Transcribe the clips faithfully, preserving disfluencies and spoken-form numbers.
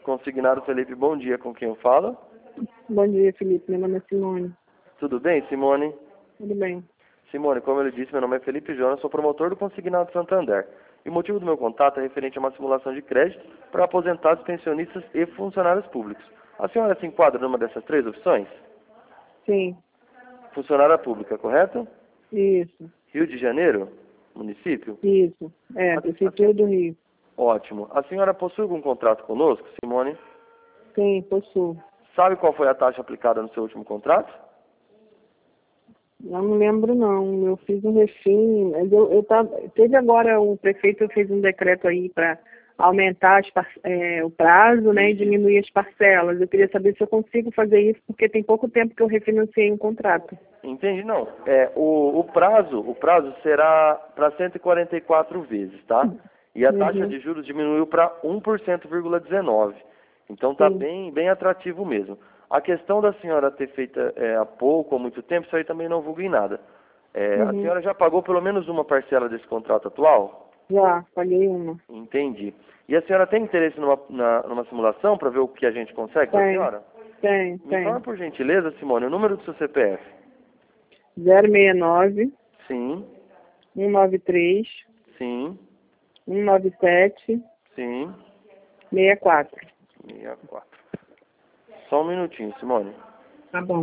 Consignado Felipe, bom dia, com quem eu falo? Bom dia, Felipe. Meu nome é Simone. Tudo bem, Simone? Tudo bem. Simone, como eu disse, meu nome é Felipe Jonas, sou promotor do Consignado Santander. E o motivo do meu contato é referente a uma simulação de crédito para aposentados, pensionistas e funcionários públicos. A senhora se enquadra numa dessas três opções? Sim. Funcionária pública, correto? Isso. Rio de Janeiro? Município? Isso. É, A- Prefeitura do Rio. Ótimo. A senhora possui algum contrato conosco, Simone? Sim, possuo. Sabe qual foi a taxa aplicada no seu último contrato? Eu não lembro, não. Eu fiz um refim. Mas eu, eu tava, teve agora, o prefeito fez um decreto aí para aumentar as par- é, o prazo, né, e diminuir as parcelas. Eu queria saber se eu consigo fazer isso, porque tem pouco tempo que eu refinanciei um contrato. Entendi, não. É, o, o prazo, o prazo será para cento e quarenta e quatro vezes, tá? E a taxa Uhum. de juros diminuiu para um por cento vírgula dezenove. Então tá Sim. bem, bem atrativo mesmo. A questão da senhora ter feito é, há pouco ou muito tempo, isso aí também não vulga em nada. É, a Uhum. senhora já pagou pelo menos uma parcela desse contrato atual? Já, paguei uma. Entendi. E a senhora tem interesse numa, na- numa simulação para ver o que a gente consegue para a Tem, senhora? tem, Me informa tem. por gentileza, Simone, o número do seu C P F. zero seis nove, Sim, um nove três, sim, um nove sete, sim. seis quatro. sessenta e quatro. Só um minutinho, Simone. Tá bom.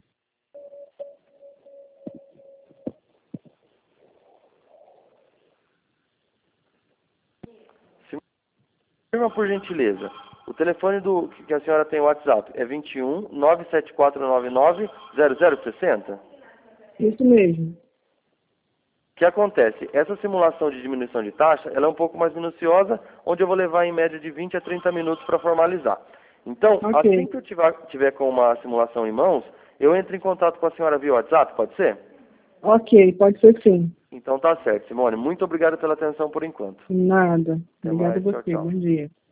Confirma por gentileza. O telefone do que a senhora tem o WhatsApp é vinte e um, nove sete quatro nove nove, zero zero seis zero. Isso mesmo. O que acontece? Essa simulação de diminuição de taxa, ela é um pouco mais minuciosa, onde eu vou levar em média de vinte a trinta minutos para formalizar. Então, assim Ok. que eu tiver, tiver com uma simulação em mãos, eu entro em contato com a senhora via WhatsApp, pode ser? Ok, pode ser sim. Então tá certo, Simone. Muito obrigado pela atenção por enquanto. Nada. Até Obrigada a mais. Tchau, você. tchau. Bom dia.